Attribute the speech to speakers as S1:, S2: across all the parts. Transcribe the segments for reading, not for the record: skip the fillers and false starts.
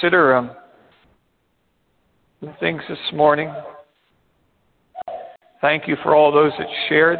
S1: consider some things this morning. Thank you for all those that shared.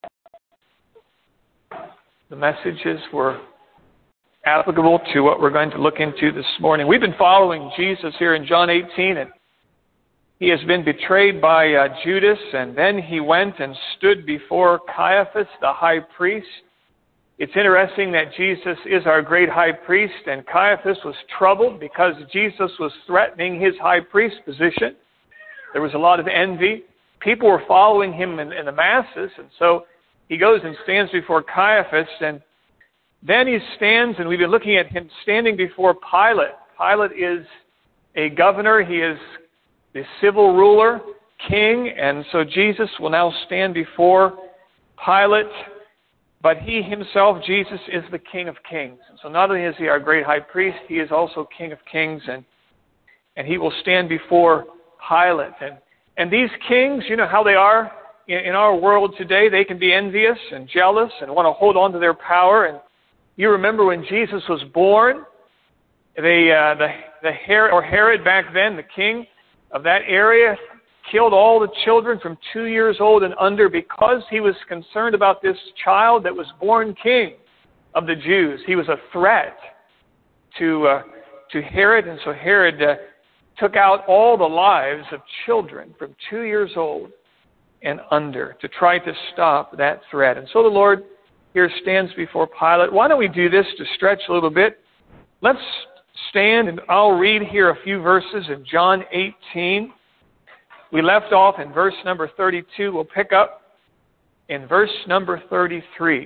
S1: The messages were applicable to what we're going to look into this morning. We've been following Jesus here in John 18, and he has been betrayed by Judas, and then he went and stood before Caiaphas, the high priest. It's interesting that Jesus is our great high priest, and Caiaphas was troubled because Jesus was threatening his high priest position. There was a lot of envy. People were following him in the masses, and so he goes and stands before Caiaphas, and then he stands, and we've been looking at him standing before Pilate. Pilate is a governor. He is the civil ruler, king, and so Jesus will now stand before Pilate. But he himself, Jesus, is the King of Kings. And so not only is he our great high priest, he is also King of Kings, and he will stand before Pilate. And these kings, you know how they are in our world today. They can be envious and jealous and want to hold on to their power. And you remember when Jesus was born, Herod back then, the king of that area, killed all the children from 2 years old and under because he was concerned about this child that was born king of the Jews. He was a threat to Herod, and so Herod took out all the lives of children from 2 years old and under to try to stop that threat. And so the Lord here stands before Pilate. Why don't we do this to stretch a little bit? Let's stand, and I'll read here a few verses in John 18. We left off in verse number 32. We'll pick up in verse number 33.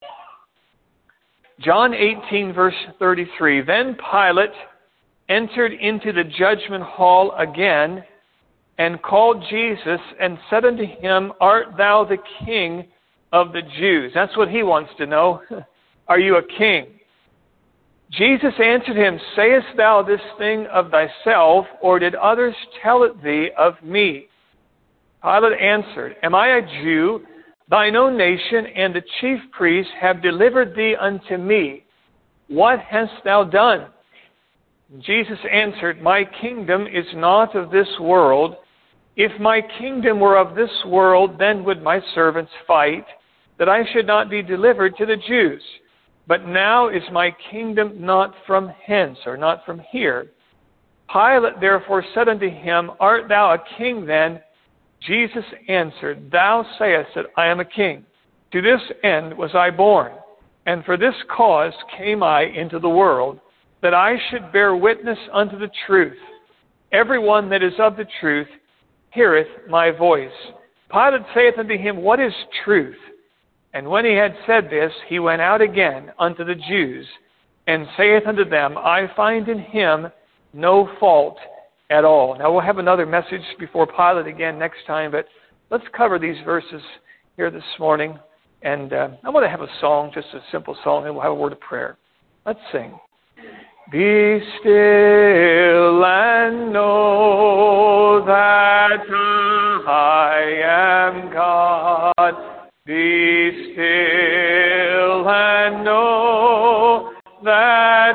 S1: John 18, verse 33. Then Pilate entered into the judgment hall again and called Jesus and said unto him, Art thou the King of the Jews? That's what he wants to know. Are you a king? Jesus answered him, Sayest thou this thing of thyself, or did others tell it thee of me? Pilate answered, Am I a Jew? Thine own nation and the chief priests have delivered thee unto me. What hast thou done? Jesus answered, My kingdom is not of this world. If my kingdom were of this world, then would my servants fight, that I should not be delivered to the Jews. But now is my kingdom not from hence, or not from here. Pilate therefore said unto him, Art thou a king then? Jesus answered, Thou sayest that I am a king. To this end was I born, and for this cause came I into the world, that I should bear witness unto the truth. Everyone that is of the truth heareth my voice. Pilate saith unto him, What is truth? And when he had said this, he went out again unto the Jews, and saith unto them, I find in him no fault at all. Now we'll have another message before Pilate again next time, but let's cover these verses here this morning. And I want to have a song, just a simple song, and we'll have a word of prayer. Let's sing. Be still and know that I am God. Be still and know that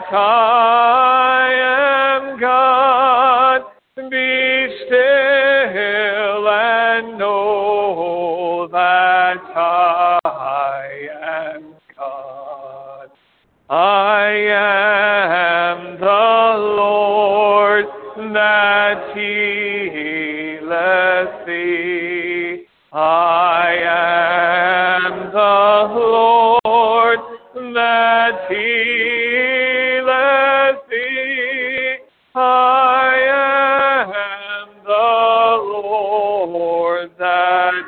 S1: I am God. Be still and know that I am God. I am the Lord that healeth thee. I am the Lord that healeth thee. I am the Lord that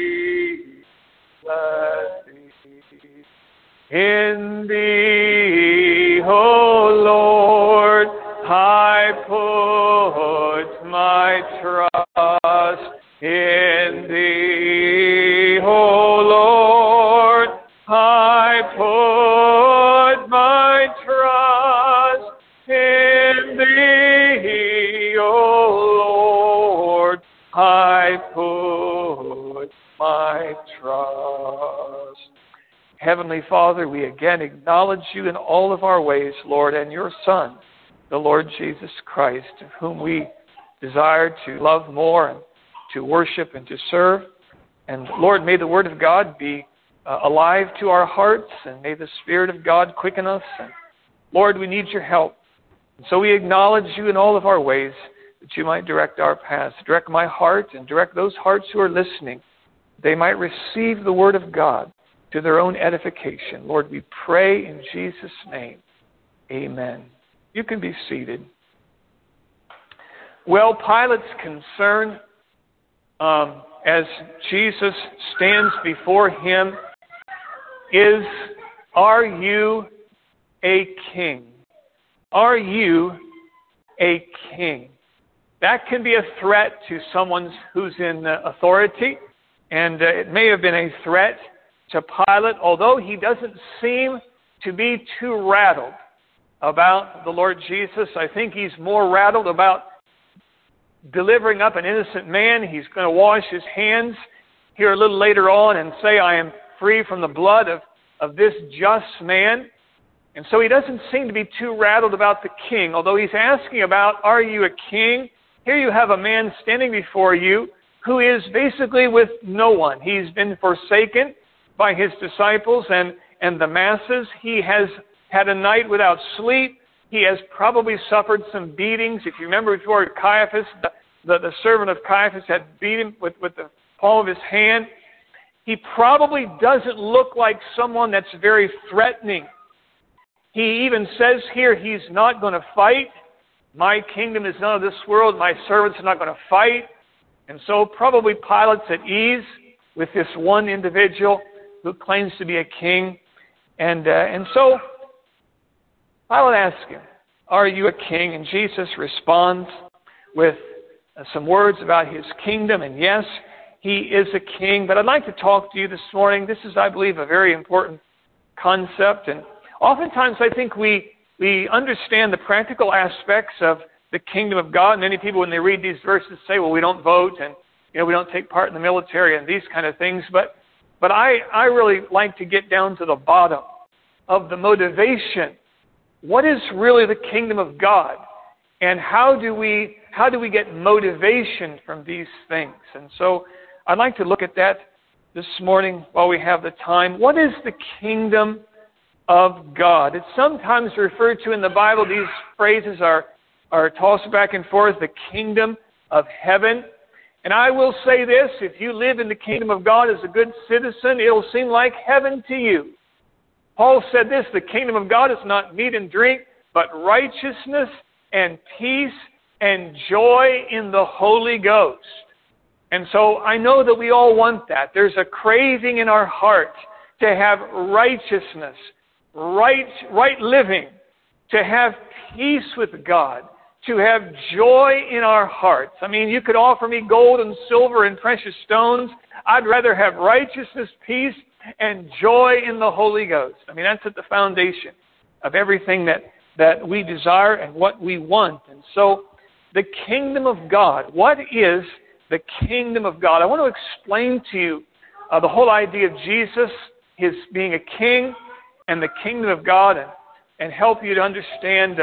S1: healeth thee. In thee, O Lord, I put my trust. In thee, O Lord, I put my trust. In thee, O Lord, I put my trust. Heavenly Father, we again acknowledge you in all of our ways, Lord, and your Son, the Lord Jesus Christ, of whom we desire to love more and to worship and to serve. And Lord, may the Word of God be alive to our hearts, and may the Spirit of God quicken us. And Lord, we need your help. And so we acknowledge you in all of our ways, that you might direct our paths. Direct my heart and direct those hearts who are listening. They might receive the Word of God to their own edification. Lord, we pray in Jesus' name. Amen. You can be seated. Well, Pilate's concern as Jesus stands before him is, are you a king? Are you a king? That can be a threat to someone who's in authority, and it may have been a threat to Pilate, although he doesn't seem to be too rattled about the Lord Jesus. I think he's more rattled about delivering up an innocent man. He's going to wash his hands here a little later on and say, I am free from the blood of this just man. And so he doesn't seem to be too rattled about the king, although he's asking about, are you a king? Here you have a man standing before you who is basically with no one. He's been forsaken by his disciples and the masses. He has had a night without sleep. He has probably suffered some beatings. If you remember before Caiaphas, the servant of Caiaphas had beat him with the palm of his hand. He probably doesn't look like someone that's very threatening. He even says here he's not going to fight. My kingdom is none of this world. My servants are not going to fight. And so probably Pilate's at ease with this one individual who claims to be a king. And so Pilate asks him, are you a king? And Jesus responds with some words about his kingdom. And yes, he is a king. But I'd like to talk to you this morning. This is, I believe, a very important concept. And oftentimes I think we understand the practical aspects of the kingdom of God. Many people, when they read these verses, say, well, we don't vote and we don't take part in the military and these kind of things. But I really like to get down to the bottom of the motivation. What is really the kingdom of God? And how do we get motivation from these things? And so I'd like to look at that this morning while we have the time. What is the kingdom of God? It's sometimes referred to in the Bible. These phrases are tossed back and forth, the kingdom of heaven. And I will say this, if you live in the kingdom of God as a good citizen, it'll seem like heaven to you. Paul said this, the kingdom of God is not meat and drink, but righteousness and peace and joy in the Holy Ghost. And so I know that we all want that. There's a craving in our heart to have righteousness, right living, to have peace with God, to have joy in our hearts. I mean, you could offer me gold and silver and precious stones. I'd rather have righteousness, peace, and joy in the Holy Ghost. I mean, that's at the foundation of everything that we desire and what we want. And so, the kingdom of God. What is the kingdom of God? I want to explain to you the whole idea of Jesus, his being a king, and the kingdom of God, and help you to understand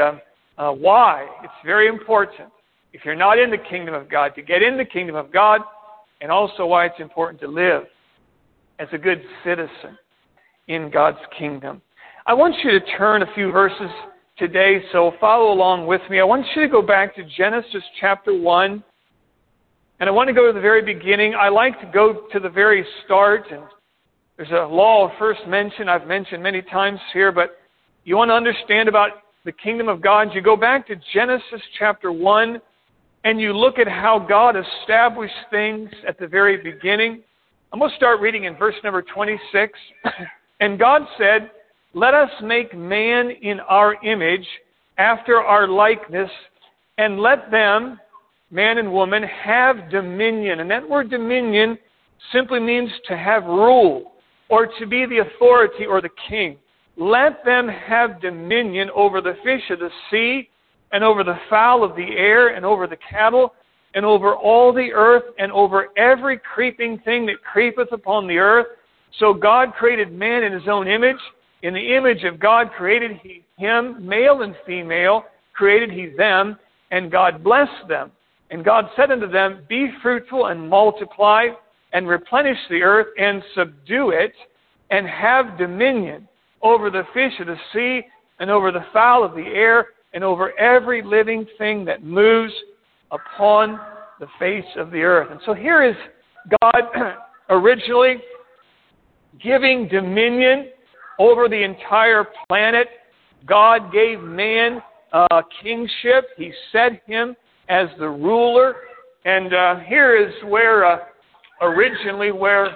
S1: why it's very important, if you're not in the kingdom of God, to get in the kingdom of God, and also why it's important to live as a good citizen in God's kingdom. I want you to turn a few verses today, so follow along with me. I want you to go back to Genesis chapter 1, and I want to go to the very beginning. I like to go to the very start, and there's a law of first mention I've mentioned many times here, but you want to understand about the kingdom of God, you go back to Genesis chapter 1, and you look at how God established things at the very beginning. I'm going to start reading in verse number 26. And God said, let us make man in our image, after our likeness, and let them, man and woman, have dominion. And that word dominion simply means to have rule, or to be the authority or the king. Let them have dominion over the fish of the sea, and over the fowl of the air, and over the cattle, and over all the earth, and over every creeping thing that creepeth upon the earth. So God created man in his own image. In the image of God created he him, male and female. created he them, and God blessed them. And God said unto them, Be fruitful and multiply, and replenish the earth, and subdue it, and have dominion over the fish of the sea, and over the fowl of the air, and over every living thing that moves upon the face of the earth. And so here is God originally giving dominion over the entire planet. God gave man kingship. He set him as the ruler. And here is where originally where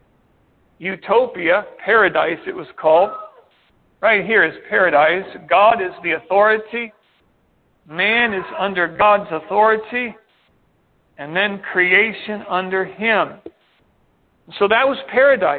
S1: utopia, paradise it was called. Right here is paradise. God is the authority. Man is under God's authority. And then creation under him. So that was paradise.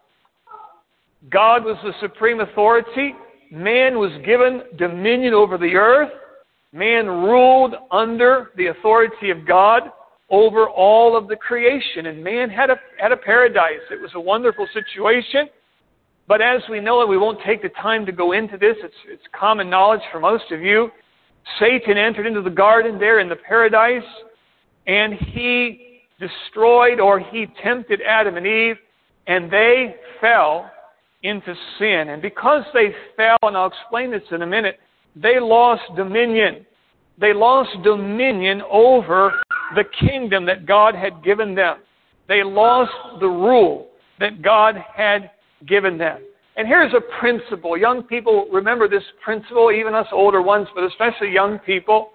S1: God was the supreme authority. Man was given dominion over the earth. Man ruled under the authority of God over all of the creation. And man had a paradise. It was a wonderful situation. But as we know, and we won't take the time to go into this, it's common knowledge for most of you, Satan entered into the garden there in the paradise, and he destroyed, or he tempted Adam and Eve, and they fell into sin. And because they fell, and I'll explain this in a minute, they lost dominion. They lost dominion over the kingdom that God had given them. They lost the rule that God had given them. And here's a principle. Young people, remember this principle, even us older ones, but especially young people.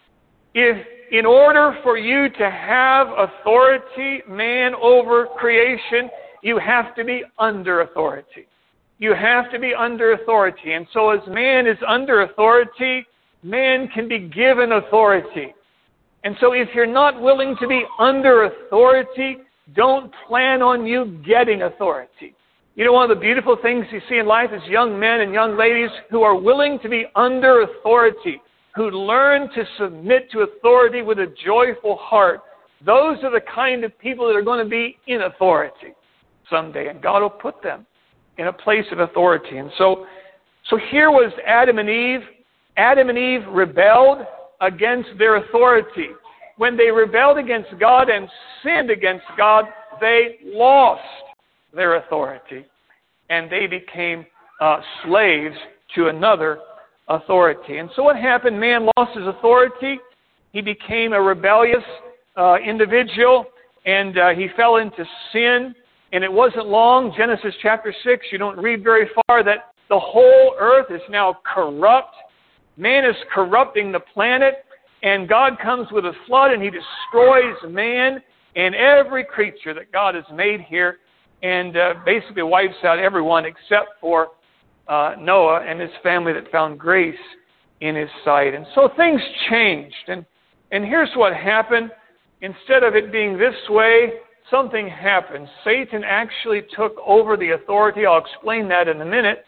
S1: If in order for you to have authority, man, over creation, you have to be under authority. You have to be under authority. And so as man is under authority, man can be given authority. And so if you're not willing to be under authority, don't plan on you getting authority. You know, one of the beautiful things you see in life is young men and young ladies who are willing to be under authority, who learn to submit to authority with a joyful heart. Those are the kind of people that are going to be in authority someday, and God will put them in a place of authority. And so here was Adam and Eve. Adam and Eve rebelled against their authority. When they rebelled against God and sinned against God, they lost their authority, and they became slaves to another authority. And so what happened? Man lost his authority. He became a rebellious individual, and he fell into sin. And it wasn't long, Genesis chapter 6, you don't read very far, that the whole earth is now corrupt. Man is corrupting the planet, and God comes with a flood, and he destroys man and every creature that God has made here, and basically wipes out everyone except for Noah and his family that found grace in his sight. And so things changed. And here's what happened. Instead of it being this way, something happened. Satan actually took over the authority. I'll explain that in a minute.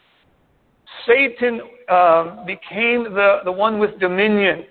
S1: Satan became the one with dominion.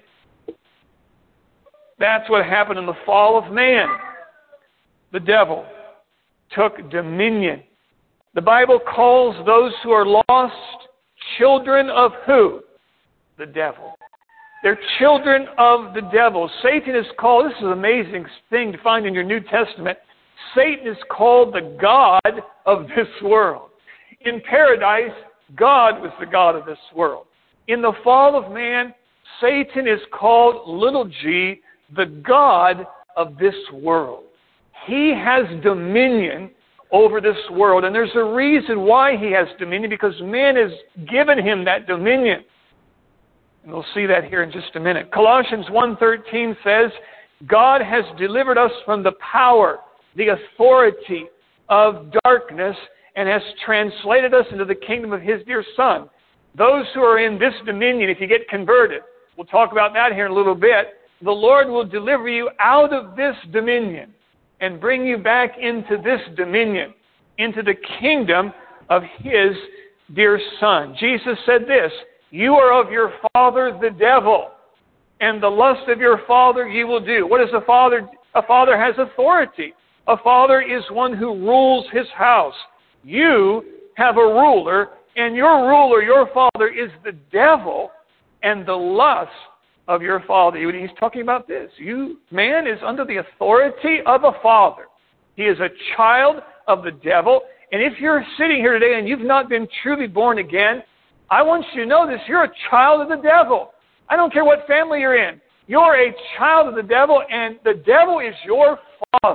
S1: That's what happened in the fall of man. The devil took dominion. The Bible calls those who are lost children of who? The devil. They're children of the devil. Satan is called, this is an amazing thing to find in your New Testament, Satan is called the God of this world. In paradise, God was the God of this world. In the fall of man, Satan is called, little g, the God of this world. He has dominion over this world. And there's a reason why he has dominion, because man has given him that dominion. And we'll see that here in just a minute. Colossians 1:13 says, God has delivered us from the power, the authority of darkness, and has translated us into the kingdom of His dear Son. Those who are in this dominion, if you get converted, we'll talk about that here in a little bit, the Lord will deliver you out of this dominion and bring you back into this dominion, into the kingdom of His dear Son. Jesus said this, you are of your father the devil, and the lust of your father you will do. What is a father? A father has authority. A father is one who rules his house. You have a ruler, and your ruler, your father, is the devil, and the lust of your father. He's talking about this. Man is under the authority of a father. He is a child of the devil. And if you're sitting here today and you've not been truly born again, I want you to know this. You're a child of the devil. I don't care what family you're in. You're a child of the devil, and the devil is your father.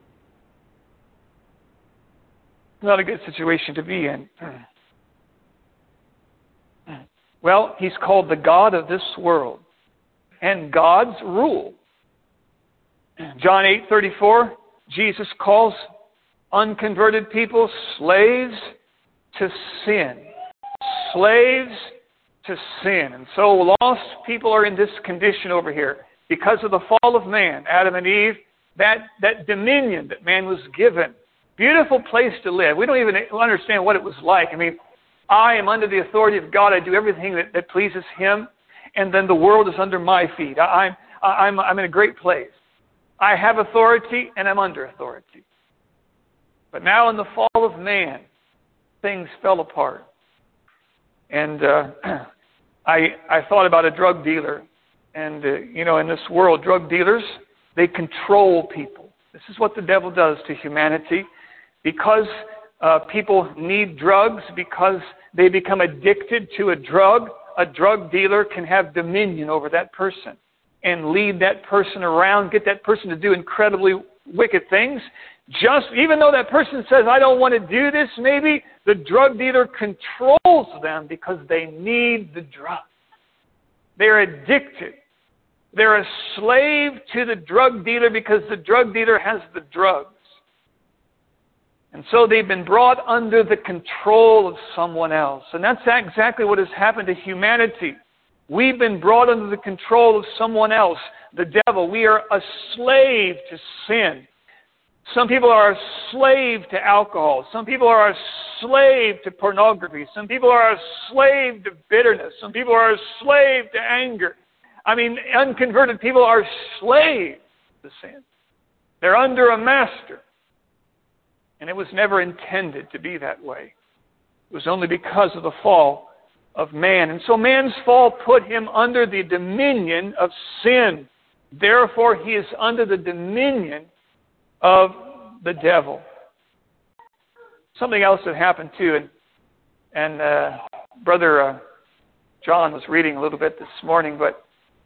S1: Not a good situation to be in. Well, he's called the God of this world, and God's rule. John 8:34, Jesus calls unconverted people slaves to sin. Slaves to sin. And so lost people are in this condition over here because of the fall of man, Adam and Eve, that dominion that man was given. Beautiful place to live. We don't even understand what it was like. I mean, I am under the authority of God. I do everything that pleases Him, and then the world is under my feet. I'm in a great place. I have authority, and I'm under authority. But now in the fall of man, things fell apart. And I thought about a drug dealer. And, in this world, drug dealers, they control people. This is what the devil does to humanity. Because people need drugs, because they become addicted to a drug dealer can have dominion over that person and lead that person around, get that person to do incredibly wicked things. Even though that person says, I don't want to do this, maybe the drug dealer controls them because they need the drug. They're addicted. They're a slave to the drug dealer because the drug dealer has the drugs. And so they've been brought under the control of someone else. And that's exactly what has happened to humanity. We've been brought under the control of someone else, the devil. We are a slave to sin. Some people are a slave to alcohol. Some people are a slave to pornography. Some people are a slave to bitterness. Some people are a slave to anger. I mean, unconverted people are slaves to sin. They're under a master. And it was never intended to be that way. It was only because of the fall of man. And so man's fall put him under the dominion of sin. Therefore, he is under the dominion of the devil. Something else that happened too, and Brother John was reading a little bit this morning, but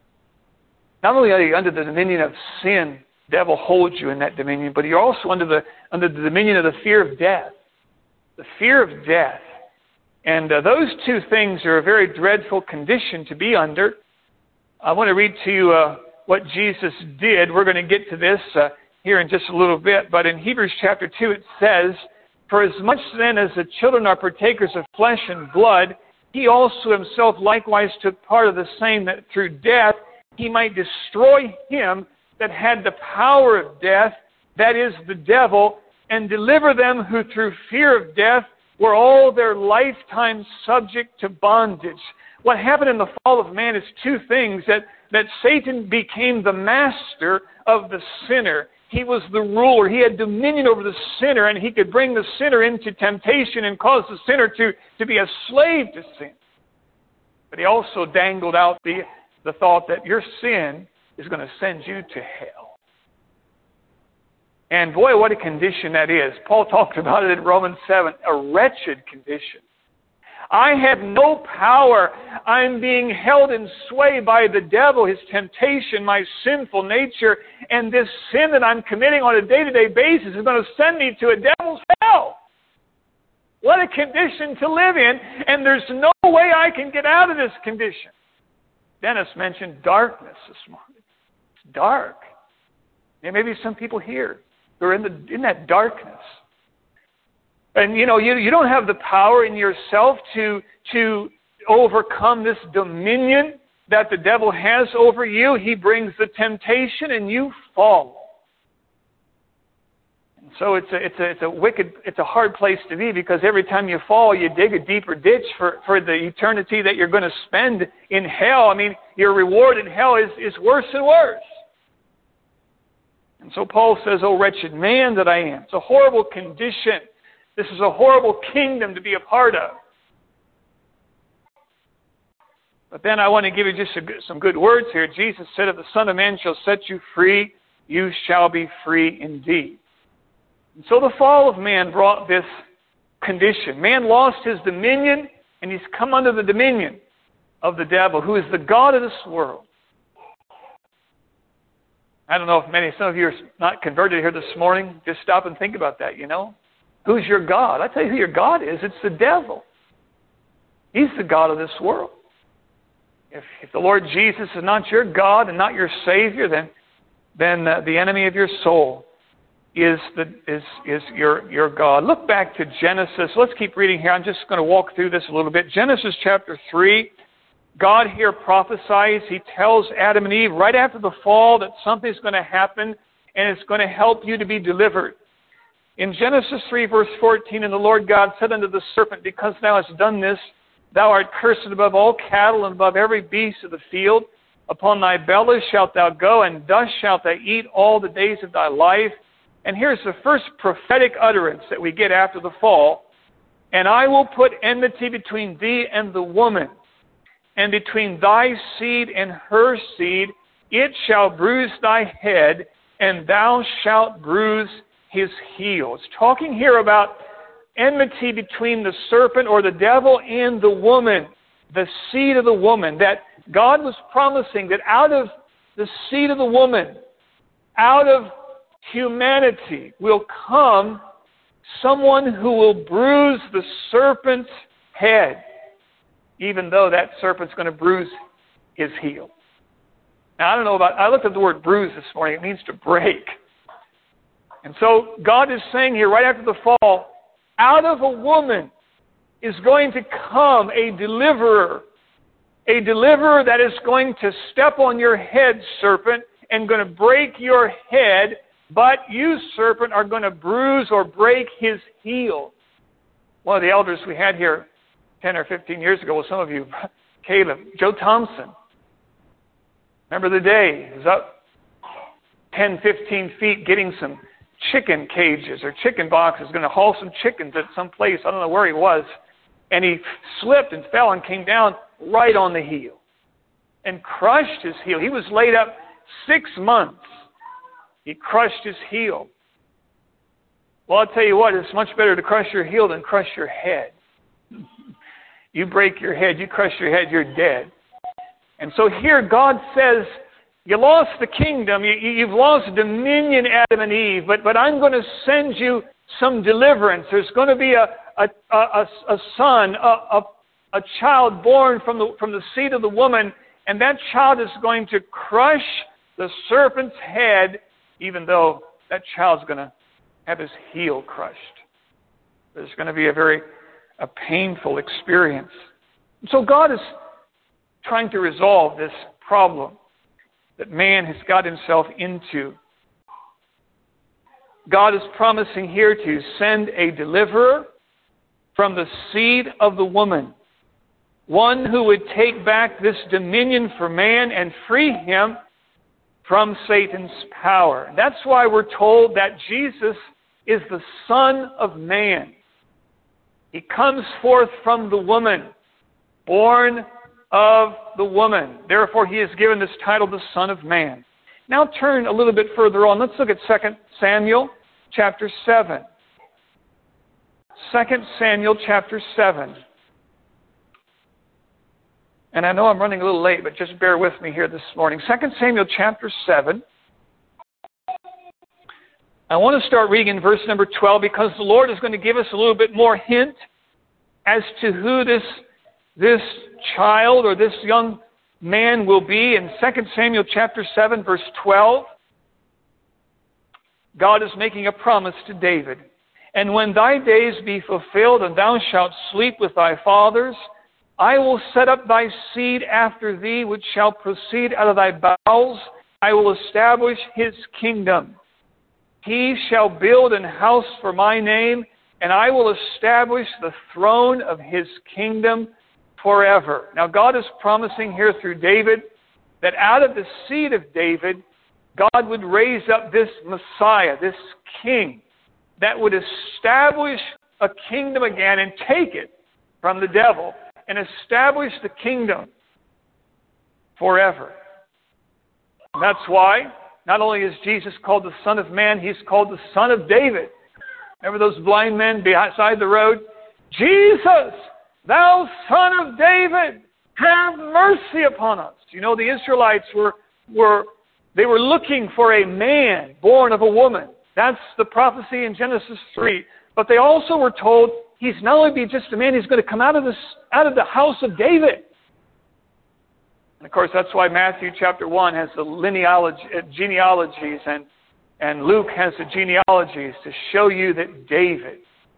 S1: not only are you under the dominion of sin, the devil holds you in that dominion, but you're also under the dominion of the fear of death. The fear of death. And those two things are a very dreadful condition to be under. I want to read to you what Jesus did. We're going to get to this here in just a little bit, but in Hebrews chapter 2 it says, For as much then as the children are partakers of flesh and blood, he also himself likewise took part of the same, that through death he might destroy him that had the power of death, that is the devil, and deliver them who through fear of death were all their lifetime subject to bondage. What happened in the fall of man is two things, that Satan became the master of the sinner. He was the ruler. He had dominion over the sinner, and he could bring the sinner into temptation and cause the sinner to be a slave to sin. But he also dangled out the thought that your sin is going to send you to hell. And boy, what a condition that is. Paul talked about it in Romans 7, a wretched condition. I have no power. I'm being held in sway by the devil, his temptation, my sinful nature, and this sin that I'm committing on a day-to-day basis is going to send me to a devil's hell. What a condition to live in, and there's no way I can get out of this condition. Dennis mentioned darkness this morning. It's dark. There may be some people here who are in that darkness. And you don't have the power in yourself to overcome this dominion that the devil has over you. He brings the temptation and you fall. And so it's a hard place to be, because every time you fall, you dig a deeper ditch for the eternity that you're going to spend in hell. I mean, your reward in hell is worse and worse. And so Paul says, "Oh, wretched man that I am." It's a horrible condition. This is a horrible kingdom to be a part of. But then I want to give you just some good words here. Jesus said, if the Son of Man shall set you free, you shall be free indeed. And so the fall of man brought this condition. Man lost his dominion, and he's come under the dominion of the devil, who is the god of this world. I don't know if some of you are not converted here this morning. Just stop and think about that, Who's your God? I tell you who your God is. It's the devil. He's the god of this world. If the Lord Jesus is not your God and not your Savior, then the enemy of your soul is your God. Look back to Genesis. Let's keep reading here. I'm just going to walk through this a little bit. Genesis chapter 3. God here prophesies. He tells Adam and Eve right after the fall that something's going to happen and it's going to help you to be delivered. In Genesis 3 verse 14, and the Lord God said unto the serpent, because thou hast done this, thou art cursed above all cattle and above every beast of the field. Upon thy belly shalt thou go, and dust shalt thou eat all the days of thy life. And here's the first prophetic utterance that we get after the fall. And I will put enmity between thee and the woman, and between thy seed and her seed. It shall bruise thy head, and thou shalt bruise his heel. It's talking here about enmity between the serpent or the devil and the woman, the seed of the woman, that God was promising that out of the seed of the woman, out of humanity, will come someone who will bruise the serpent's head, even though that serpent's going to bruise his heel. Now, I looked at the word bruise this morning. It means to break. And so God is saying here, right after the fall, out of a woman is going to come a deliverer that is going to step on your head, serpent, and going to break your head, but you, serpent, are going to bruise or break his heel. One of the elders we had here 10 or 15 years ago, well, some of you, Caleb, Joe Thompson. Remember the day? He was up 10, 15 feet getting some chicken cages or chicken boxes, going to haul some chickens at some place. I don't know where he was. And he slipped and fell and came down right on the heel and crushed his heel. He was laid up 6 months. He crushed his heel. Well, I'll tell you what, it's much better to crush your heel than crush your head. You break your head, you crush your head, you're dead. And so here God says, you lost the kingdom, you've lost dominion, Adam and Eve, but I'm going to send you some deliverance. There's going to be a son, a child born from the seed of the woman, and that child is going to crush the serpent's head, even though that child's going to have his heel crushed. There's going to be a painful experience. So God is trying to resolve this problem that man has got himself into. God is promising here to send a deliverer from the seed of the woman, one who would take back this dominion for man and free him from Satan's power. That's why we're told that Jesus is the Son of Man. He comes forth from the woman, born of the woman. Therefore, he is given this title, the Son of Man. Now turn a little bit further on. Let's look at 2 Samuel chapter 7. 2 Samuel chapter 7. And I know I'm running a little late, but just bear with me here this morning. 2 Samuel chapter 7. I want to start reading in verse number 12 because the Lord is going to give us a little bit more hint as to who this child or this young man will be. In 2 Samuel chapter 7, verse 12, God is making a promise to David. And when thy days be fulfilled, and thou shalt sleep with thy fathers, I will set up thy seed after thee, which shall proceed out of thy bowels. I will establish his kingdom. He shall build an house for my name, and I will establish the throne of his kingdom forever. Now God is promising here through David that out of the seed of David, God would raise up this Messiah, this king, that would establish a kingdom again and take it from the devil and establish the kingdom forever. And that's why not only is Jesus called the Son of Man, He's called the Son of David. Remember those blind men beside the road? Jesus, thou Son of David, have mercy upon us. You know, the Israelites were looking for a man born of a woman. That's the prophecy in Genesis 3. But they also were told He's not only be just a man, He's going to come out of the house of David. And of course, that's why Matthew chapter 1 has the genealogies, and Luke has the genealogies to show you that David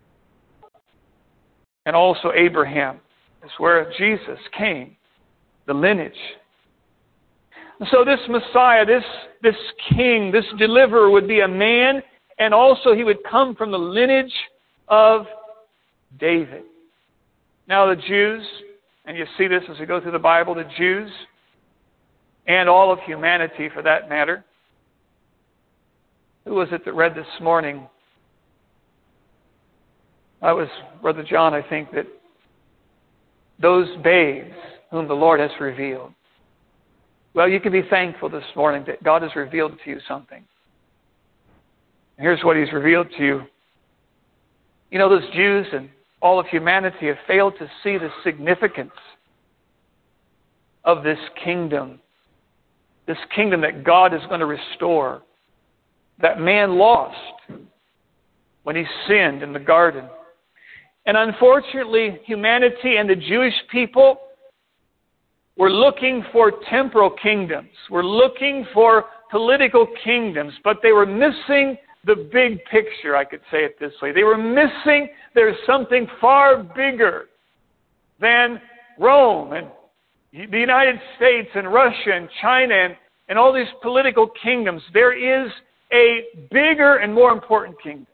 S1: and also Abraham is where Jesus came, the lineage. And so this Messiah, this King, this deliverer would be a man, and also He would come from the lineage of David. Now the Jews, and you see this as we go through the Bible, the Jews, and all of humanity for that matter. Who was it that read this morning? That was Brother John, I think, that those babes whom the Lord has revealed. Well, you can be thankful this morning that God has revealed to you something. Here's what He's revealed to you. You know, those Jews and all of humanity have failed to see the significance of this kingdom that God is going to restore, that man lost when he sinned in the garden. And unfortunately, humanity and the Jewish people were looking for temporal kingdoms. We're looking for political kingdoms, but they were missing the big picture, I could say it this way. They were missing there's something far bigger than Rome and the United States and Russia and China and all these political kingdoms. There is a bigger and more important kingdom.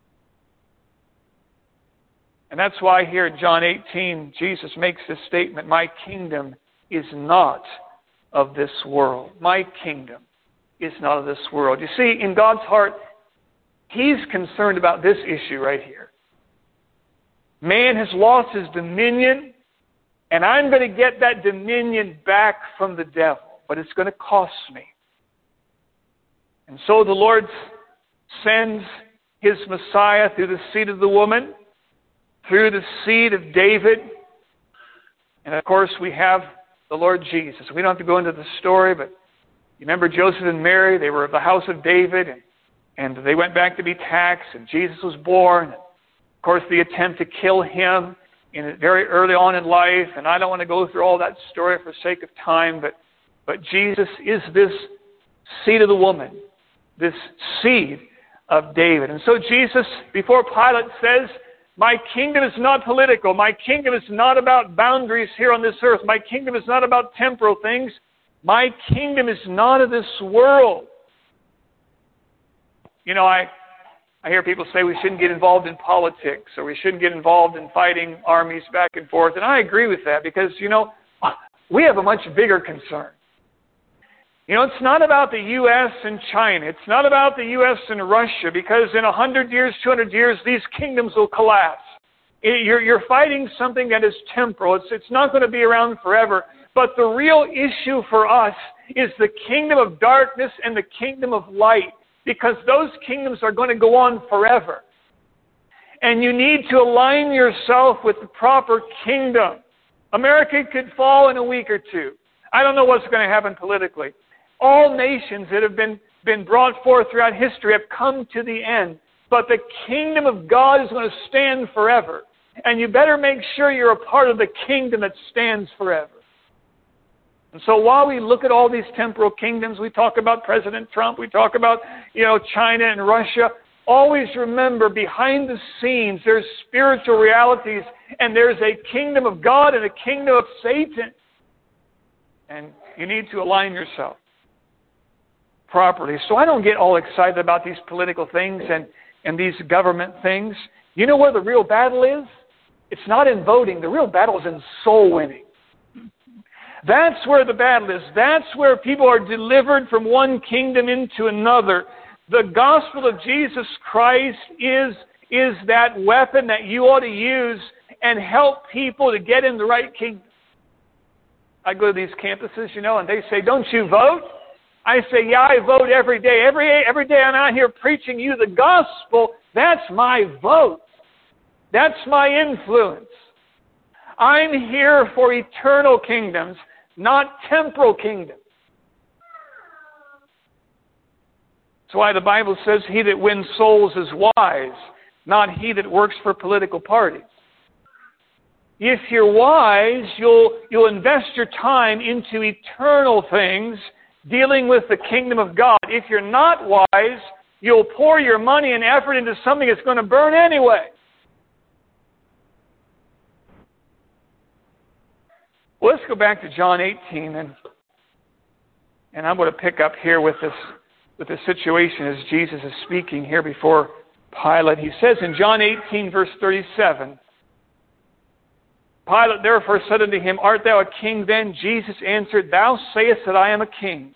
S1: And that's why here in John 18, Jesus makes this statement, my kingdom is not of this world. My kingdom is not of this world. You see, in God's heart, He's concerned about this issue right here. Man has lost his dominion, and I'm going to get that dominion back from the devil, but it's going to cost me. And so the Lord sends His Messiah through the seed of the woman, through the seed of David, and of course we have the Lord Jesus. We don't have to go into the story, but you remember Joseph and Mary, they were of the house of David, and they went back to be taxed, and Jesus was born. Of course, the attempt to kill Him very early on in life, and I don't want to go through all that story for sake of time, but Jesus is this seed of the woman, this seed of David. And so Jesus, before Pilate, says, my kingdom is not political. My kingdom is not about boundaries here on this earth. My kingdom is not about temporal things. My kingdom is not of this world. You know, I hear people say we shouldn't get involved in politics or we shouldn't get involved in fighting armies back and forth. And I agree with that because, you know, we have a much bigger concern. You know, it's not about the U.S. and China. It's not about the U.S. and Russia because in 100 years, 200 years, these kingdoms will collapse. You're fighting something that is temporal. It's not going to be around forever. But the real issue for us is the kingdom of darkness and the kingdom of light, because those kingdoms are going to go on forever. And you need to align yourself with the proper kingdom. America could fall in a week or two. I don't know what's going to happen politically. All nations that have been brought forth throughout history have come to the end. But the kingdom of God is going to stand forever. And you better make sure you're a part of the kingdom that stands forever. And so while we look at all these temporal kingdoms, we talk about President Trump, we talk about, China and Russia, always remember behind the scenes there's spiritual realities and there's a kingdom of God and a kingdom of Satan. And you need to align yourself properly. So I don't get all excited about these political things and these government things. You know where the real battle is? It's not in voting. The real battle is in soul winning. That's where the battle is. That's where people are delivered from one kingdom into another. The gospel of Jesus Christ is that weapon that you ought to use and help people to get in the right kingdom. I go to these campuses, and they say, "Don't you vote?" I say, "Yeah, I vote every day. Every day I'm out here preaching you the gospel. That's my vote. That's my influence. I'm here for eternal kingdoms, not temporal kingdoms." That's why the Bible says he that wins souls is wise, not he that works for political parties. If you're wise, you'll invest your time into eternal things, dealing with the kingdom of God. If you're not wise, you'll pour your money and effort into something that's going to burn anyway. Well, let's go back to John 18, and I'm going to pick up here with this situation as Jesus is speaking here before Pilate. He says in John 18, verse 37, Pilate therefore said unto him, "Art thou a king then?" Jesus answered, "Thou sayest that I am a king.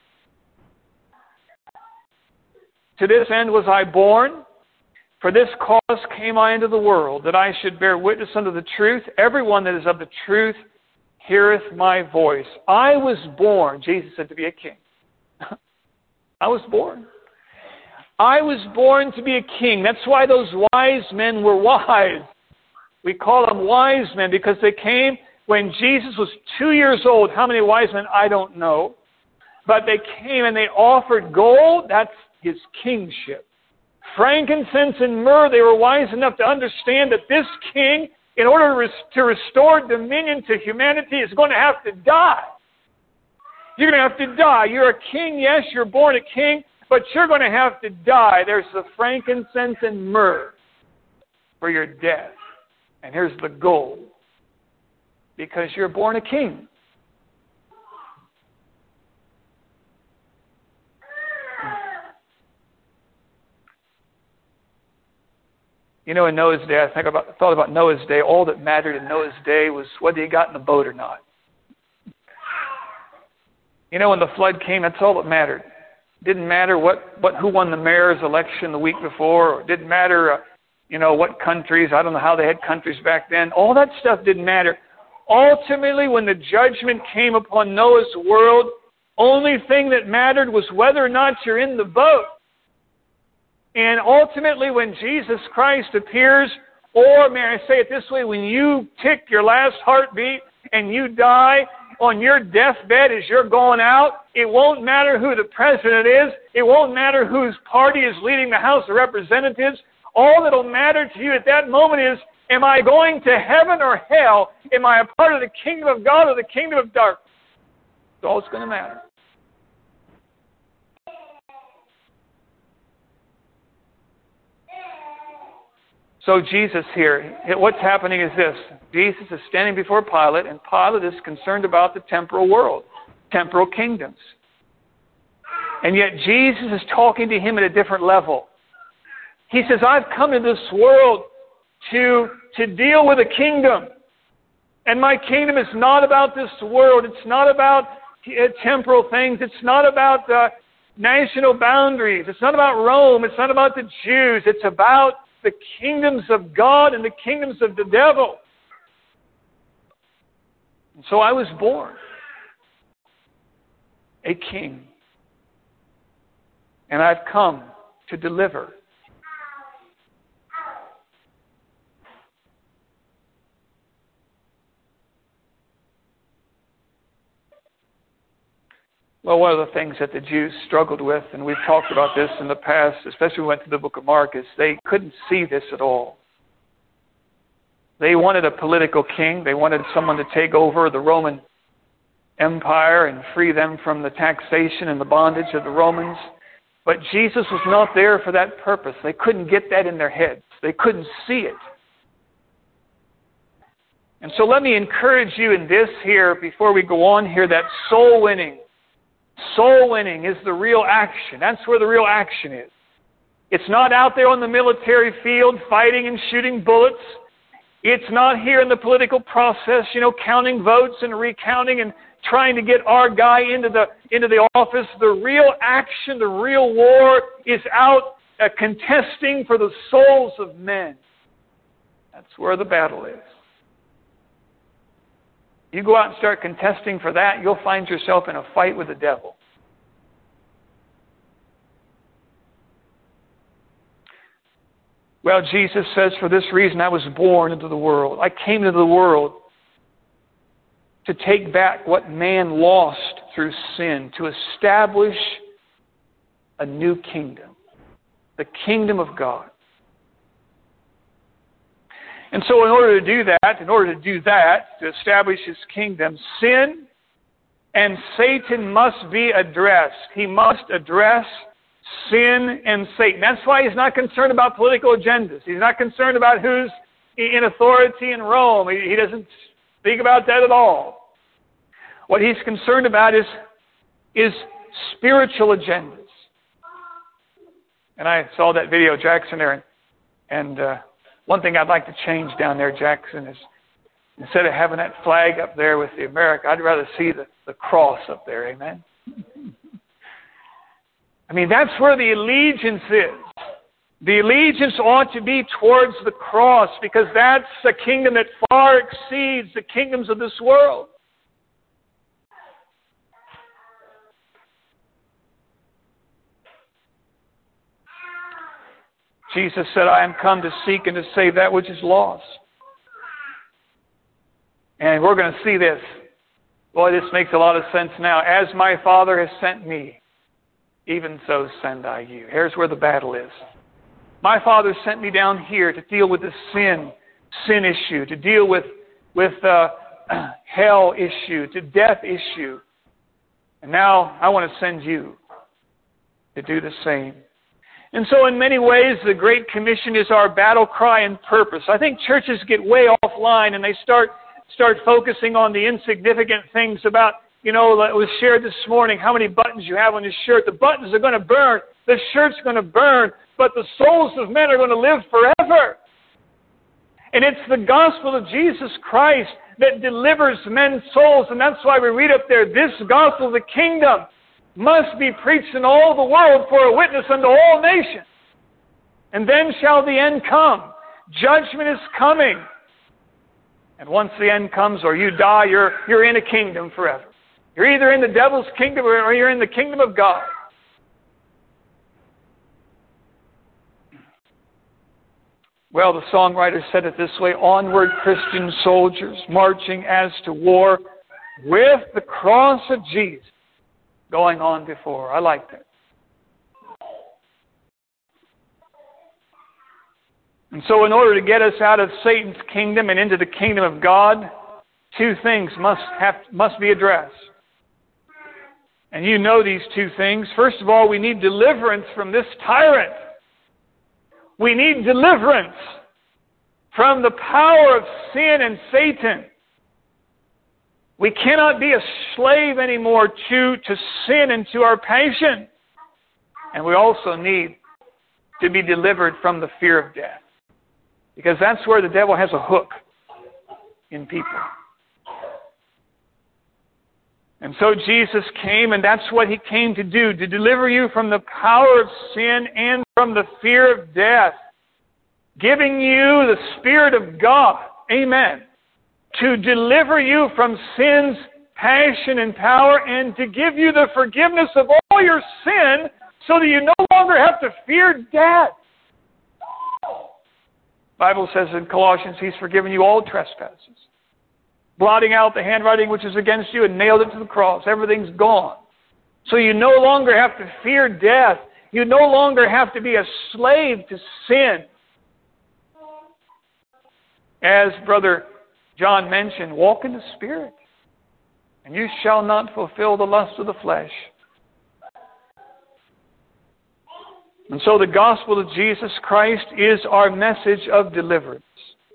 S1: To this end was I born. For this cause came I into the world, that I should bear witness unto the truth. Everyone that is of the truth heareth my voice." I was born, Jesus said, to be a king. I was born. I was born to be a king. That's why those wise men were wise. We call them wise men because they came when Jesus was 2 years old. How many wise men? I don't know. But they came and they offered gold. That's his kingship. Frankincense and myrrh. They were wise enough to understand that this king, in order to restore dominion to humanity, is going to have to die. You're going to have to die. You're a king, yes, you're born a king, but you're going to have to die. There's the frankincense and myrrh for your death. And here's the gold. Because you're born a king. In Noah's day, I thought about Noah's day. All that mattered in Noah's day was whether he got in the boat or not. When the flood came, that's all that mattered. It didn't matter who won the mayor's election the week before. Or it didn't matter, what countries. I don't know how they had countries back then. All that stuff didn't matter. Ultimately, when the judgment came upon Noah's world, only thing that mattered was whether or not you're in the boat. And ultimately, when Jesus Christ appears, or may I say it this way, when you tick your last heartbeat and you die on your deathbed as you're going out, it won't matter who the president is. It won't matter whose party is leading the House of Representatives. All that will matter to you at that moment is, am I going to heaven or hell? Am I a part of the kingdom of God or the kingdom of darkness? That's all that's going to matter. So Jesus here, what's happening is this. Jesus is standing before Pilate, and Pilate is concerned about the temporal world, temporal kingdoms. And yet Jesus is talking to him at a different level. He says, I've come to this world to deal with a kingdom. And my kingdom is not about this world. It's not about temporal things. It's not about national boundaries. It's not about Rome. It's not about the Jews. It's about the kingdoms of God and the kingdoms of the devil. And so I was born a king. And I've come to deliver. Well, one of the things that the Jews struggled with, and we've talked about this in the past, especially when we went to the book of Mark, is they couldn't see this at all. They wanted a political king. They wanted someone to take over the Roman Empire and free them from the taxation and the bondage of the Romans. But Jesus was not there for that purpose. They couldn't get that in their heads. They couldn't see it. And so let me encourage you in this here, before we go on here, that soul winning is the real action. That's where the real action is. It's not out there on the military field fighting and shooting bullets. It's not here in the political process, counting votes and recounting and trying to get our guy into the office. The real action, the real war is out contesting for the souls of men. That's where the battle is. You go out and start contesting for that, you'll find yourself in a fight with the devil. Well, Jesus says, for this reason I was born into the world. I came into the world to take back what man lost through sin, to establish a new kingdom, the kingdom of God. And so in order to do that, to establish His kingdom, sin and Satan must be addressed. He must address sin and Satan. That's why He's not concerned about political agendas. He's not concerned about who's in authority in Rome. He doesn't speak about that at all. What He's concerned about is spiritual agendas. And I saw that video, Jackson, there, and one thing I'd like to change down there, Jackson, is instead of having that flag up there with the America, I'd rather see the cross up there, amen? I mean, that's where the allegiance is. The allegiance ought to be towards the cross, because that's a kingdom that far exceeds the kingdoms of this world. Jesus said, I am come to seek and to save that which is lost. And we're going to see this. Boy, this makes a lot of sense now. As my Father has sent me, even so send I you. Here's where the battle is. My Father sent me down here to deal with this sin issue, to deal with hell issue, to death issue. And now I want to send you to do the same. And so in many ways, the Great Commission is our battle cry and purpose. I think churches get way offline and they start focusing on the insignificant things about, it was shared this morning, how many buttons you have on your shirt. The buttons are going to burn. The shirt's going to burn. But the souls of men are going to live forever. And it's the gospel of Jesus Christ that delivers men's souls. And that's why we read up there, this gospel of the kingdom must be preached in all the world for a witness unto all nations. And then shall the end come. Judgment is coming. And once the end comes, or you die, you're in a kingdom forever. You're either in the devil's kingdom or you're in the kingdom of God. Well, the songwriter said it this way, onward Christian soldiers, marching as to war, with the cross of Jesus going on before. I like that. And so in order to get us out of Satan's kingdom and into the kingdom of God, two things must be addressed. And you know these two things. First of all, we need deliverance from this tyrant. We need deliverance from the power of sin and Satan. We cannot be a slave anymore to sin and to our passion. And we also need to be delivered from the fear of death. Because that's where the devil has a hook in people. And so Jesus came, and that's what He came to do, to deliver you from the power of sin and from the fear of death, giving you the Spirit of God. Amen. To deliver you from sin's passion and power, and to give you the forgiveness of all your sin so that you no longer have to fear death. The Bible says in Colossians, He's forgiven you all trespasses, blotting out the handwriting which is against you and nailed it to the cross. Everything's gone. So you no longer have to fear death. You no longer have to be a slave to sin. As Brother John mentioned, walk in the Spirit, and you shall not fulfill the lust of the flesh. And so the gospel of Jesus Christ is our message of deliverance.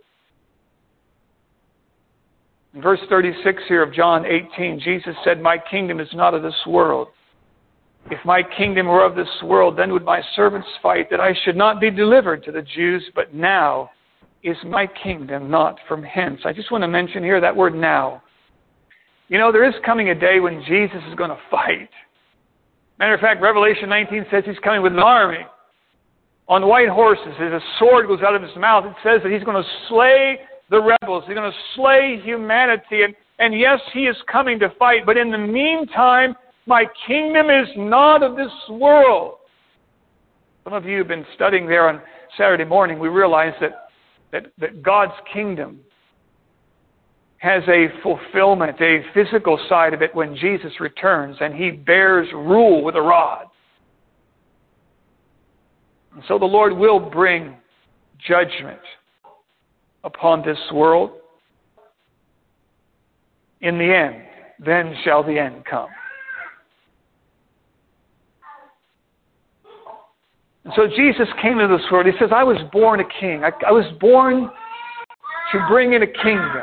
S1: In verse 36 here of John 18, Jesus said, my kingdom is not of this world. If my kingdom were of this world, then would my servants fight that I should not be delivered to the Jews, but now is my kingdom not from hence. I just want to mention here that word now. There is coming a day when Jesus is going to fight. Matter of fact, Revelation 19 says He's coming with an army on white horses. As a sword goes out of His mouth, it says that He's going to slay the rebels. He's going to slay humanity. And yes, He is coming to fight. But in the meantime, my kingdom is not of this world. Some of you have been studying there on Saturday morning. We realize that God's kingdom has a fulfillment, a physical side of it when Jesus returns and He bears rule with a rod. And so the Lord will bring judgment upon this world. In the end, then shall the end come. And so Jesus came into this world. He says, I was born a king. I was born to bring in a kingdom.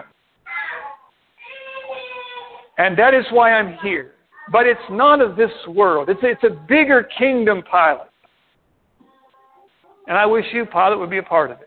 S1: And that is why I'm here. But it's not of this world. It's a bigger kingdom, Pilate. And I wish you, Pilate, would be a part of it.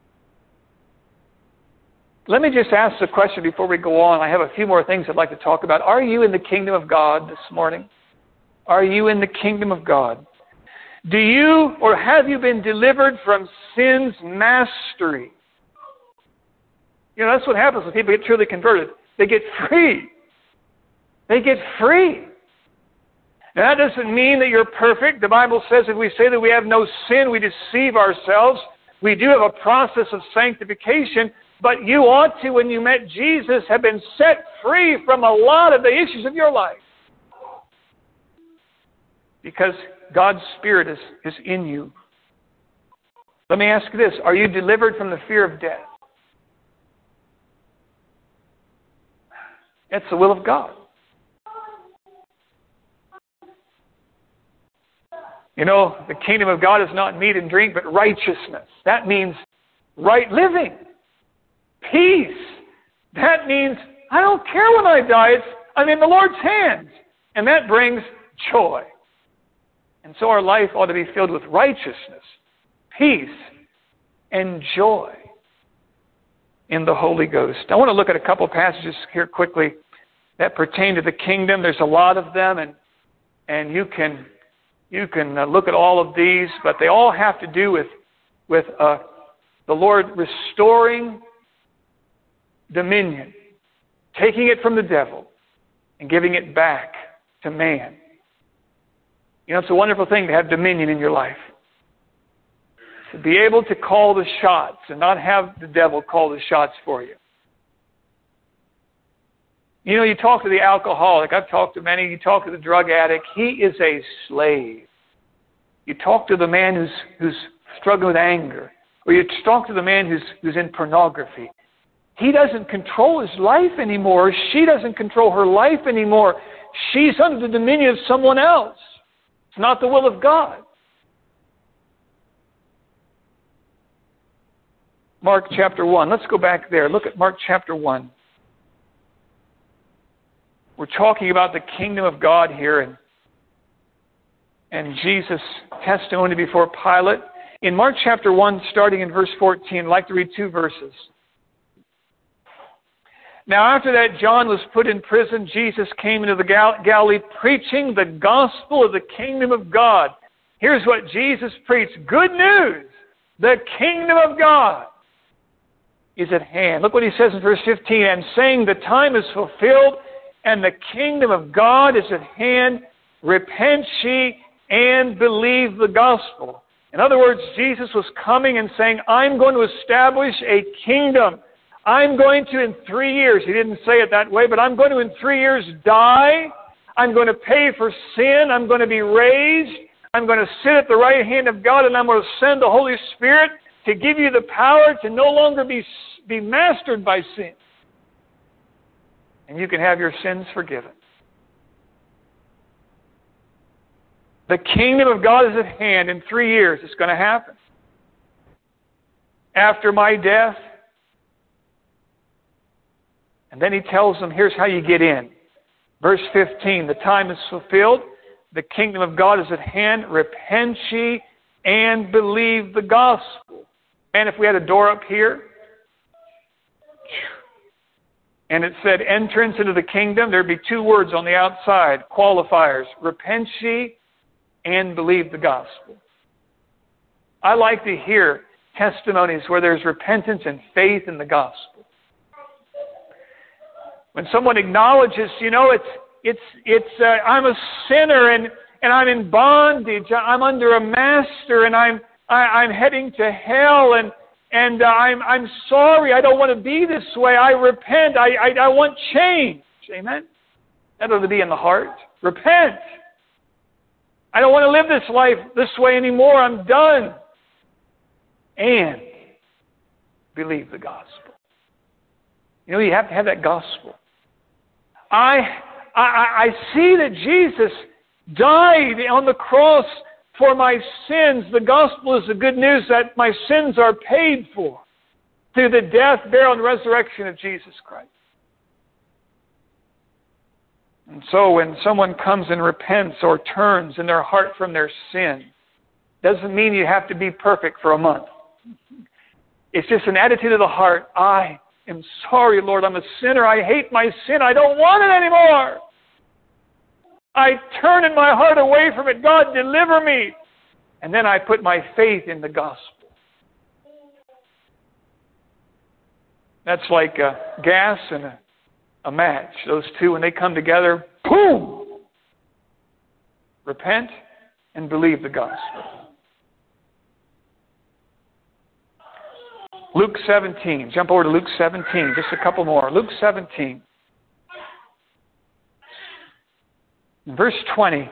S1: Let me just ask the question before we go on. I have a few more things I'd like to talk about. Are you in the kingdom of God this morning? Are you in the kingdom of God? Do you or have you been delivered from sin's mastery? You know, that's what happens when people get truly converted. They get free. They get free. Now, that doesn't mean that you're perfect. The Bible says if we say that we have no sin, we deceive ourselves. We do have a process of sanctification, but you ought to, when you met Jesus, have been set free from a lot of the issues of your life. Because God's Spirit is in you. Let me ask you this. Are you delivered from the fear of death? That's the will of God. You know, the kingdom of God is not meat and drink, but righteousness. That means right living. Peace. That means I don't care when I die. I'm in the Lord's hands. And that brings joy. And so our life ought to be filled with righteousness, peace, and joy in the Holy Ghost. I want to look at a couple passages here quickly that pertain to the kingdom. There's a lot of them, and you can look at all of these, but they all have to do with the Lord restoring dominion, taking it from the devil, and giving it back to man. You know, it's a wonderful thing to have dominion in your life. To be able to call the shots and not have the devil call the shots for you. You know, you talk to the alcoholic. I've talked to many. You talk to the drug addict. He is a slave. You talk to the man who's struggling with anger. Or you talk to the man who's in pornography. He doesn't control his life anymore. She doesn't control her life anymore. She's under the dominion of someone else. It's not the will of God. Mark chapter 1. Let's go back there. Look at Mark chapter 1. We're talking about the kingdom of God here and Jesus' testimony before Pilate. In Mark chapter 1, starting in verse 14, I'd like to read 2 verses. Now after that John was put in prison, Jesus came into the Galilee preaching the gospel of the kingdom of God. Here's what Jesus preached. Good news! The kingdom of God is at hand. Look what he says in verse 15. And saying the time is fulfilled and the kingdom of God is at hand, repent ye and believe the gospel. In other words, Jesus was coming and saying, I'm going to establish a kingdom. I'm going to, in 3 years, he didn't say it that way, but I'm going to, in 3 years, die. I'm going to pay for sin. I'm going to be raised. I'm going to sit at the right hand of God, and I'm going to send the Holy Spirit to give you the power to no longer be mastered by sin. And you can have your sins forgiven. The kingdom of God is at hand. In 3 years, it's going to happen. After my death. And then he tells them, here's how you get in. Verse 15, the time is fulfilled. The kingdom of God is at hand. Repent ye and believe the gospel. And if we had a door up here, and it said entrance into the kingdom, there'd be 2 words on the outside, qualifiers. Repent ye and believe the gospel. I like to hear testimonies where there's repentance and faith in the gospel. When someone acknowledges, I'm a sinner and I'm in bondage. I'm under a master and I'm heading to hell and I'm sorry. I don't want to be this way. I repent. I want change. Amen. That ought to be in the heart. Repent. I don't want to live this life this way anymore. I'm done. And believe the gospel. You have to have that gospel. I see that Jesus died on the cross for my sins. The gospel is the good news that my sins are paid for through the death, burial, and resurrection of Jesus Christ. And so when someone comes and repents or turns in their heart from their sin, doesn't mean you have to be perfect for a month. It's just an attitude of the heart. I am sorry, Lord, I'm a sinner. I hate my sin. I don't want it anymore. I turn in my heart away from it. God, deliver me. And then I put my faith in the gospel. That's like gas and a match. Those two, when they come together, boom! Repent and believe the gospel. Luke 17. Jump over to Luke 17. Just a couple more. Luke 17. Verse 20.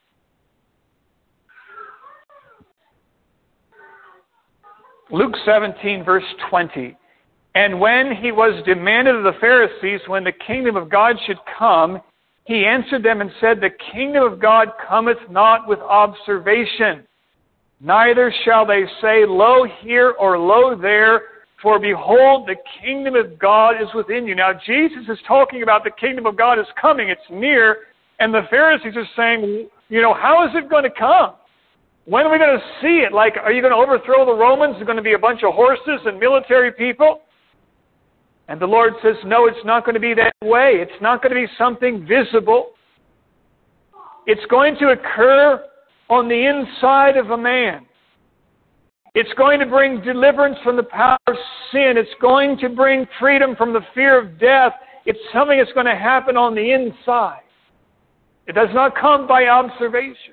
S1: Luke 17, verse 20. And when he was demanded of the Pharisees when the kingdom of God should come, he answered them and said, The kingdom of God cometh not with observation. Neither shall they say, Lo here or lo there, for behold, the kingdom of God is within you. Now, Jesus is talking about the kingdom of God is coming. It's near. And the Pharisees are saying, how is it going to come? When are we going to see it? Like, are you going to overthrow the Romans? Is it going to be a bunch of horses and military people? And the Lord says, no, it's not going to be that way. It's not going to be something visible. It's going to occur on the inside of a man. It's going to bring deliverance from the power of sin. It's going to bring freedom from the fear of death. It's something that's going to happen on the inside. It does not come by observation.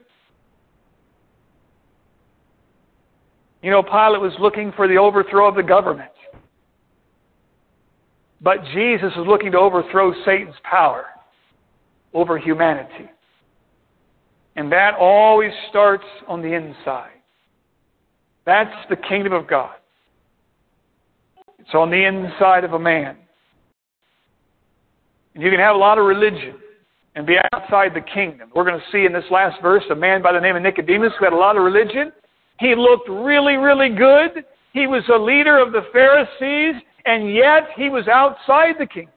S1: Pilate was looking for the overthrow of the government. But Jesus is looking to overthrow Satan's power over humanity. And that always starts on the inside. That's the kingdom of God. It's on the inside of a man. And you can have a lot of religion and be outside the kingdom. We're going to see in this last verse a man by the name of Nicodemus who had a lot of religion. He looked really, really good. He was a leader of the Pharisees, and yet he was outside the kingdom.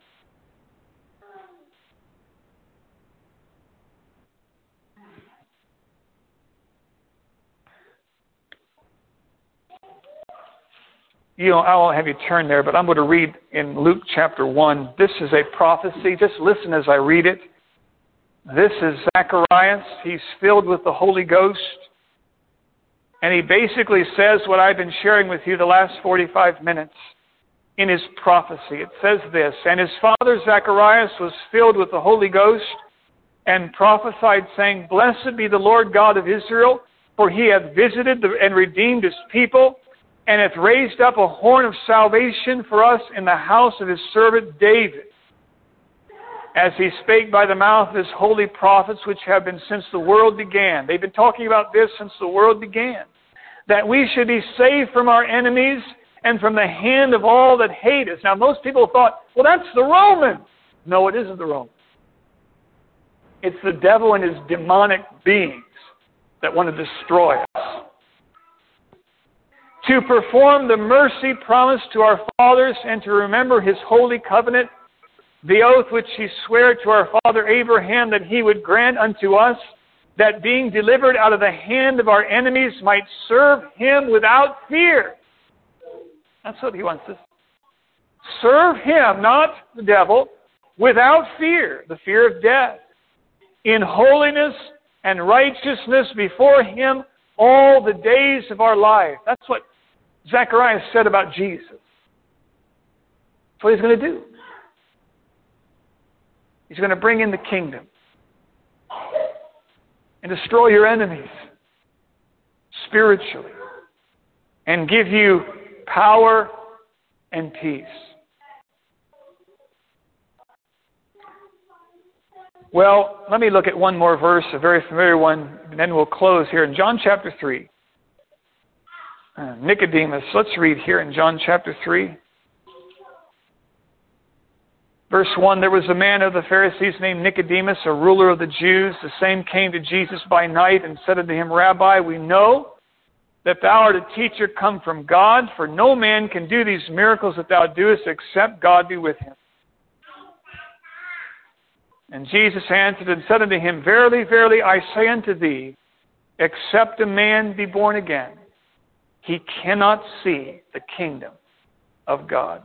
S1: I won't have you turn there, but I'm going to read in Luke chapter 1. This is a prophecy. Just listen as I read it. This is Zacharias. He's filled with the Holy Ghost. And he basically says what I've been sharing with you the last 45 minutes in his prophecy. It says this, And his father Zacharias was filled with the Holy Ghost and prophesied, saying, Blessed be the Lord God of Israel, for he hath visited and redeemed his people, and hath raised up a horn of salvation for us in the house of his servant David, as he spake by the mouth of his holy prophets, which have been since the world began. They've been talking about this since the world began. That we should be saved from our enemies and from the hand of all that hate us. Now, most people thought, well, that's the Romans. No, it isn't the Romans. It's the devil and his demonic beings that want to destroy us. To perform the mercy promised to our fathers and to remember his holy covenant, the oath which he sware to our father Abraham that he would grant unto us, that being delivered out of the hand of our enemies might serve him without fear. That's what he wants us. Serve him, not the devil, without fear, the fear of death, in holiness and righteousness before him all the days of our life. That's what Zacharias said about Jesus. That's what he's going to do. He's going to bring in the kingdom and destroy your enemies spiritually and give you power and peace. Well, let me look at one more verse, a very familiar one, and then we'll close here. In John chapter 3, Nicodemus, let's read here in John chapter 3. Verse 1, there was a man of the Pharisees named Nicodemus, a ruler of the Jews. The same came to Jesus by night and said unto him, Rabbi, we know that thou art a teacher come from God, for no man can do these miracles that thou doest except God be with him. And Jesus answered and said unto him, Verily, verily, I say unto thee, except a man be born again, he cannot see the kingdom of God.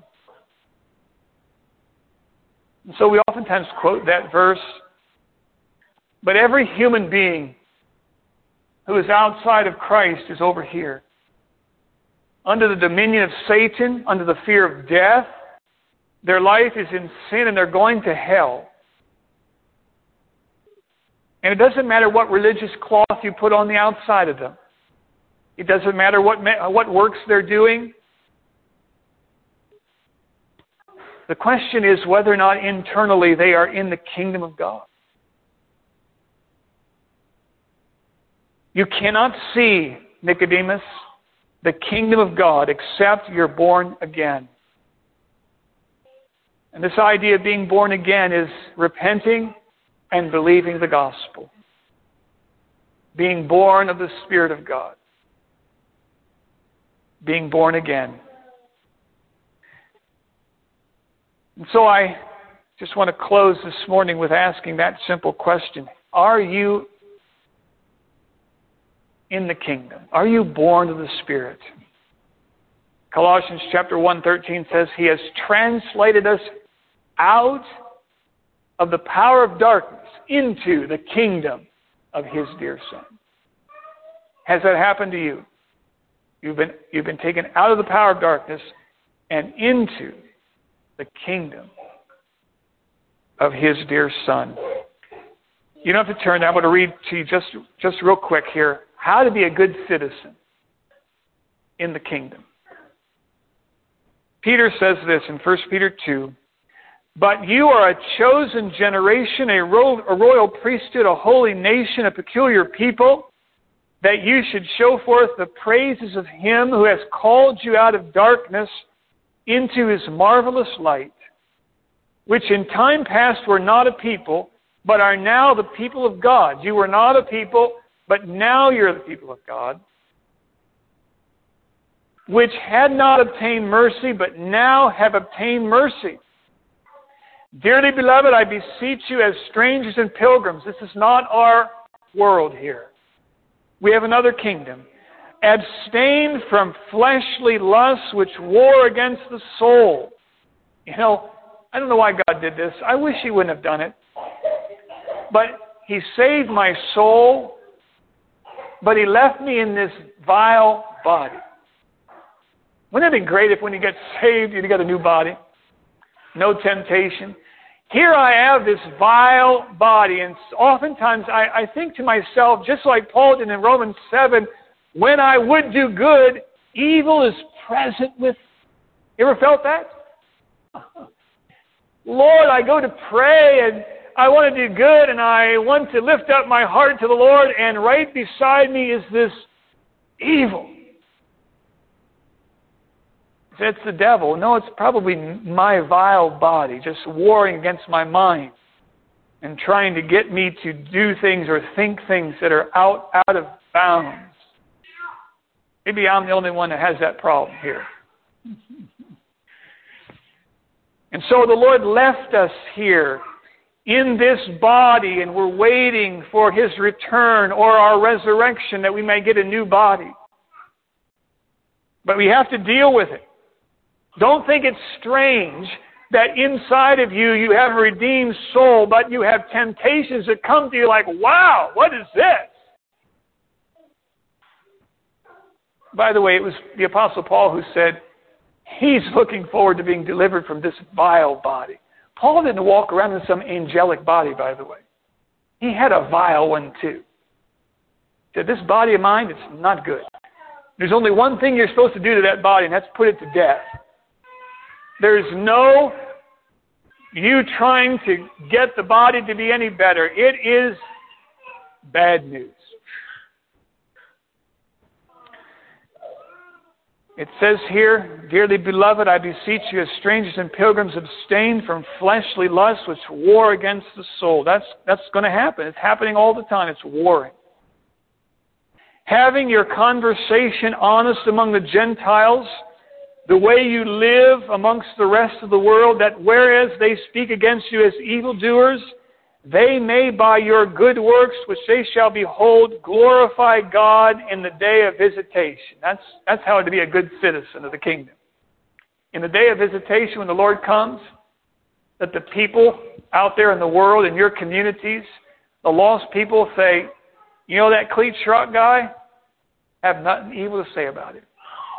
S1: And so we oftentimes quote that verse, but every human being who is outside of Christ is over here, under the dominion of Satan, under the fear of death. Their life is in sin and they're going to hell. And it doesn't matter what religious cloth you put on the outside of them. It doesn't matter what works they're doing. The question is whether or not internally they are in the kingdom of God. You cannot see, Nicodemus, the kingdom of God except you're born again. And this idea of being born again is repenting and believing the gospel. Being born of the Spirit of God. Being born again. And so I just want to close this morning with asking that simple question. Are you in the kingdom? Are you born of the Spirit? Colossians chapter 1:13 says, He has translated us out of the power of darkness into the kingdom of His dear Son. Has that happened to you? You've been taken out of the power of darkness and into the kingdom of His dear Son. You don't have to turn. I want to read to you just real quick here how to be a good citizen in the kingdom. Peter says this in 1 Peter 2, But you are a chosen generation, a royal priesthood, a holy nation, a peculiar people, that you should show forth the praises of Him who has called you out of darkness into His marvelous light, which in time past were not a people, but are now the people of God. You were not a people, but now you're the people of God, which had not obtained mercy, but now have obtained mercy. Dearly beloved, I beseech you as strangers and pilgrims. This is not our world here. We have another kingdom. Abstain from fleshly lusts which war against the soul. You know, I don't know why God did this. I wish He wouldn't have done it. But He saved my soul, but He left me in this vile body. Wouldn't it be great if when you get saved, you got a new body? No temptation. Here I have this vile body, and oftentimes I think to myself, just like Paul did in Romans 7, when I would do good, evil is present with me. You ever felt that? Lord, I go to pray, and I want to do good, and I want to lift up my heart to the Lord, and right beside me is this evil. It's the devil. No, it's probably my vile body just warring against my mind and trying to get me to do things or think things that are out of bounds. Maybe I'm the only one that has that problem here. And so the Lord left us here in this body, and we're waiting for His return or our resurrection that we may get a new body. But we have to deal with it. Don't think it's strange that inside of you, you have a redeemed soul, but you have temptations that come to you like, wow, what is this? By the way, it was the Apostle Paul who said he's looking forward to being delivered from this vile body.
S2: Paul didn't walk around in some angelic body, by the way. He had a vile one too. He said, this body of mine, it's not good. There's only one thing you're supposed to do to that body, and that's put it to death. There's no you trying to get the body to be any better. It is bad news. It says here, dearly beloved, I beseech you as strangers and pilgrims, abstain from fleshly lusts which war against the soul. That's going to happen. It's happening all the time. It's warring. Having your conversation honest among the Gentiles, the way you live amongst the rest of the world, that whereas they speak against you as evildoers, they may by your good works, which they shall behold, glorify God in the day of visitation. That's how to be a good citizen of the kingdom. In the day of visitation, when the Lord comes, that the people out there in the world, in your communities, the lost people say, you know that Cleet Schrock guy? Have nothing evil to say about him.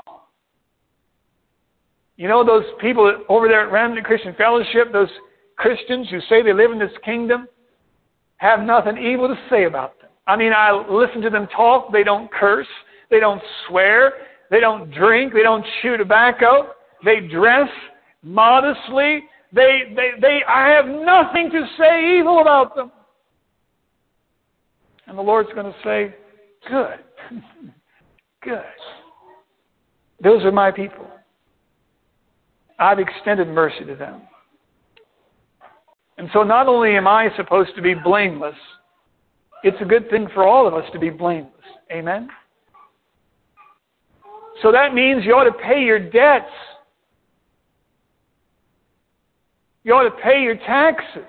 S2: You know those people over there at Remnant Christian Fellowship, those Christians who say they live in this kingdom, have nothing evil to say about them. I mean, I listen to them talk. They don't curse. They don't swear. They don't drink. They don't chew tobacco. They dress modestly. I have nothing to say evil about them. And the Lord's going to say, good. Good. Those are my people. I've extended mercy to them. And so not only am I supposed to be blameless, it's a good thing for all of us to be blameless. Amen? So that means you ought to pay your debts. You ought to pay your taxes.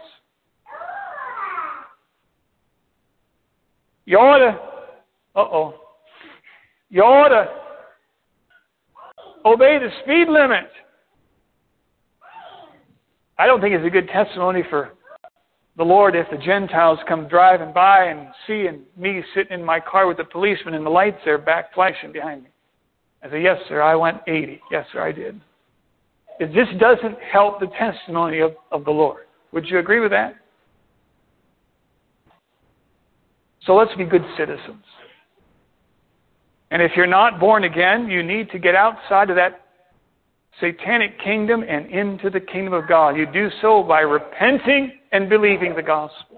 S2: You ought to, you ought to obey the speed limit. I don't think it's a good testimony for the Lord if the Gentiles come driving by and see me sitting in my car with the policeman and the lights there back flashing behind me. I say, yes, sir, I went 80. Yes, sir, I did. It just doesn't help the testimony of the Lord. Would you agree with that? So let's be good citizens. And if you're not born again, you need to get outside of that satanic kingdom and into the kingdom of God. You do so by repenting and believing the gospel.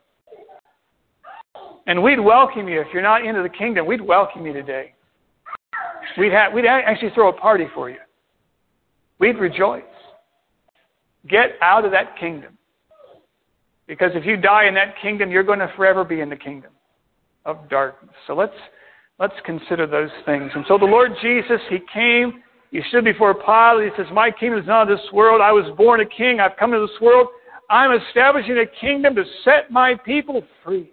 S2: And we'd welcome you. If you're not into the kingdom, we'd welcome you today. We'd actually throw a party for you. We'd rejoice. Get out of that kingdom. Because if you die in that kingdom, you're going to forever be in the kingdom of darkness. So let's consider those things. And so the Lord Jesus, He came. He stood before Pilate. He says, my kingdom is not of this world. I was born a king. I've come to this world. I'm establishing a kingdom to set my people free.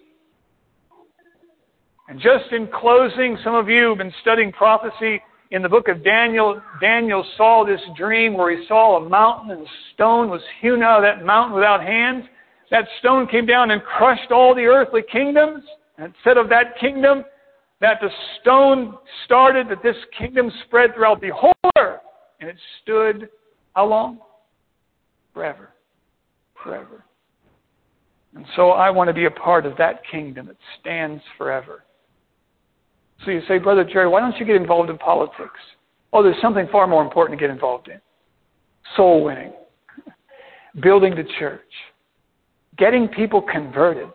S2: And just in closing, some of you have been studying prophecy in the book of Daniel. Daniel saw this dream where he saw a mountain and a stone was hewn out of that mountain without hands. That stone came down and crushed all the earthly kingdoms. And it said of that kingdom that the stone started, that this kingdom spread throughout the whole earth. And it stood how long? Forever. Forever. And so I want to be a part of that kingdom that stands forever. So you say, Brother Jerry, why don't you get involved in politics? Oh, there's something far more important to get involved in. Soul winning. Building the church. Getting people converted.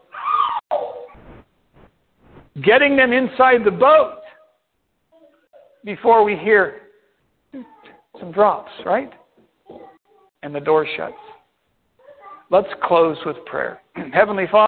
S2: Getting them inside the boat before we hear some drops, right? And the door shuts. Let's close with prayer. Heavenly Father,